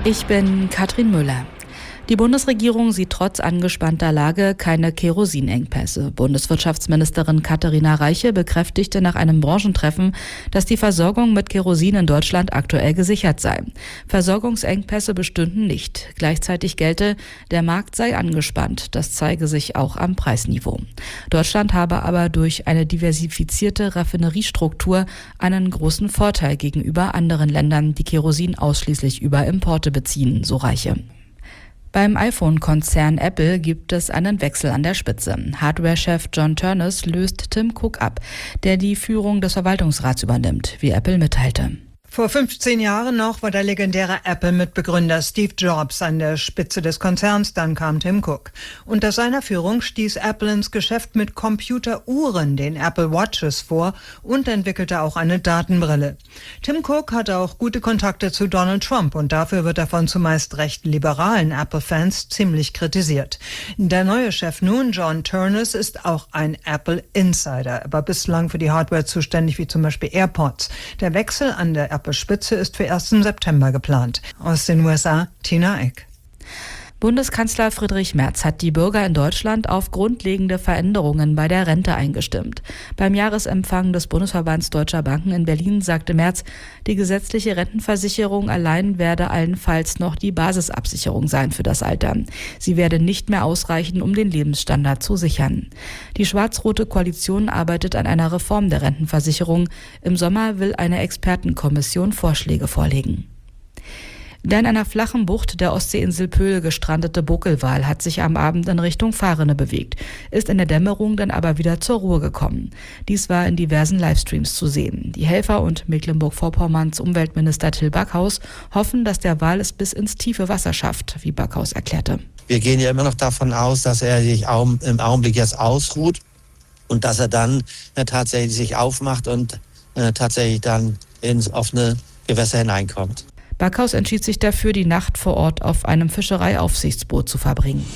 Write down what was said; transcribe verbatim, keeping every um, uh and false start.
Ich bin Katrin Müller. Die Bundesregierung sieht trotz angespannter Lage keine Kerosinengpässe. Bundeswirtschaftsministerin Katharina Reiche bekräftigte nach einem Branchentreffen, dass die Versorgung mit Kerosin in Deutschland aktuell gesichert sei. Versorgungsengpässe bestünden nicht. Gleichzeitig gelte, der Markt sei angespannt. Das zeige sich auch am Preisniveau. Deutschland habe aber durch eine diversifizierte Raffineriestruktur einen großen Vorteil gegenüber anderen Ländern, die Kerosin ausschließlich über Importe beziehen, so Reiche. Beim iPhone-Konzern Apple gibt es einen Wechsel an der Spitze. Hardware-Chef John Ternus löst Tim Cook ab, der die Führung des Verwaltungsrats übernimmt, wie Apple mitteilte. Vor fünfzehn Jahren noch war der legendäre Apple-Mitbegründer Steve Jobs an der Spitze des Konzerns, dann kam Tim Cook. Unter seiner Führung stieß Apple ins Geschäft mit Computeruhren, den Apple Watches, vor und entwickelte auch eine Datenbrille. Tim Cook hatte auch gute Kontakte zu Donald Trump und dafür wird er von zumeist recht liberalen Apple-Fans ziemlich kritisiert. Der neue Chef nun, John Ternus, ist auch ein Apple-Insider, aber bislang für die Hardware zuständig wie zum Beispiel AirPods. Der Wechsel an der Apple-Spitze ist für ersten September geplant. Aus den U S A, Tina Eck. Bundeskanzler Friedrich Merz hat die Bürger in Deutschland auf grundlegende Veränderungen bei der Rente eingestimmt. Beim Jahresempfang des Bundesverbands Deutscher Banken in Berlin sagte Merz, die gesetzliche Rentenversicherung allein werde allenfalls noch die Basisabsicherung sein für das Alter. Sie werde nicht mehr ausreichen, um den Lebensstandard zu sichern. Die schwarz-rote Koalition arbeitet an einer Reform der Rentenversicherung. Im Sommer will eine Expertenkommission Vorschläge vorlegen. Der in einer flachen Bucht der Ostseeinsel Pöhl gestrandete Buckelwal hat sich am Abend in Richtung Fahrrinne bewegt, ist in der Dämmerung dann aber wieder zur Ruhe gekommen. Dies war in diversen Livestreams zu sehen. Die Helfer und Mecklenburg-Vorpommerns Umweltminister Till Backhaus hoffen, dass der Wal es bis ins tiefe Wasser schafft, wie Backhaus erklärte. Wir gehen ja immer noch davon aus, dass er sich im Augenblick jetzt ausruht und dass er dann äh, tatsächlich sich aufmacht und äh, tatsächlich dann ins offene Gewässer hineinkommt. Backhaus entschied sich dafür, die Nacht vor Ort auf einem Fischereiaufsichtsboot zu verbringen.